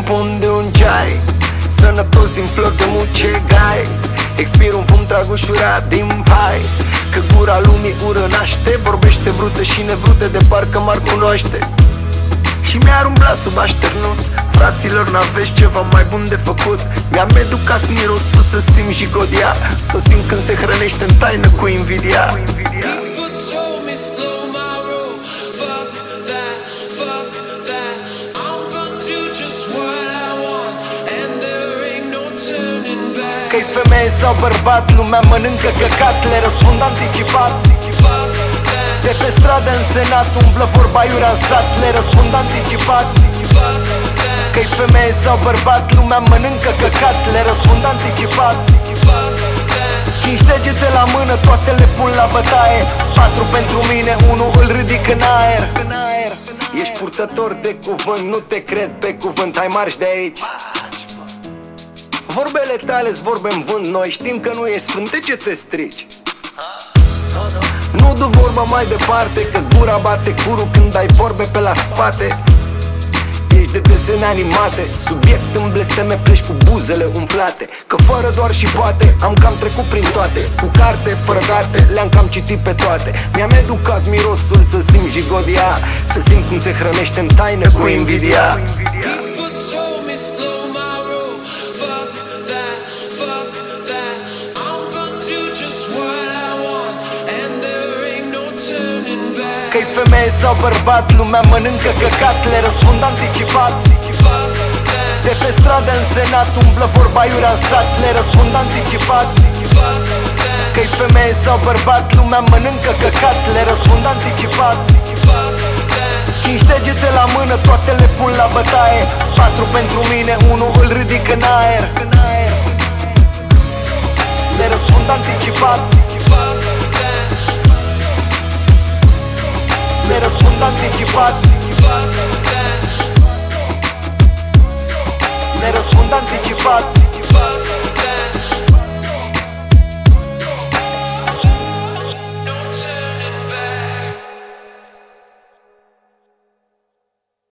pun de un ceai, sănătos din flori de mucegai. Expir un fum, trag ușurat din pai, că gura lumii ură naște. Vorbește brută și nevrute, de parcă m-ar cunoaște. Și mi-ar umbla sub așternut. Fraților, n-aveți ceva mai bun de făcut? Mi-am educat mirosul să simt jigodia, să simt când se hrănește în taină cu invidia. Că-i femeie sau bărbat, lumea mănâncă căcat, le răspund anticipat. De pe stradă în senat, umblă vorba iurea în sat, le răspund anticipat. Că-i femeie sau bărbat, lumea mănâncă căcat, le răspund anticipat. 5 degete la mână, toate le pun la bătaie. 4 pentru mine, 1 îl ridic în aer. Ești purtător de cuvânt, nu te cred pe cuvânt, hai marș de aici. Vorbele tale-s vorbe în vânt, noi știm că nu ești sfânt, de ce te strici? Nu du vorba mai departe, că gura bate curul când ai vorbe pe la spate. Ești de desene animate, subiect în blesteme, pleci cu buzele umflate. Că fără doar și poate, am cam trecut prin toate. Cu carte, fără carte, le-am cam citit pe toate. Mi-am educat mirosul să simt jigodia, să simt cum se hrănește în taină cu invidia. Că-i femeie sau bărbat, lumea mănâncă căcat, le răspund anticipat. De pe stradă în senat, umblă vorba iurea în sat, le răspund anticipat. Că-i femeie sau bărbat, lumea mănâncă căcat, le răspund anticipat. 5 degete la mână, toate le pun la bătaie. 4 pentru mine, 1 îl ridic în aer. Le răspund anticipat. Le răspund anticipat. Le răspund anticipat.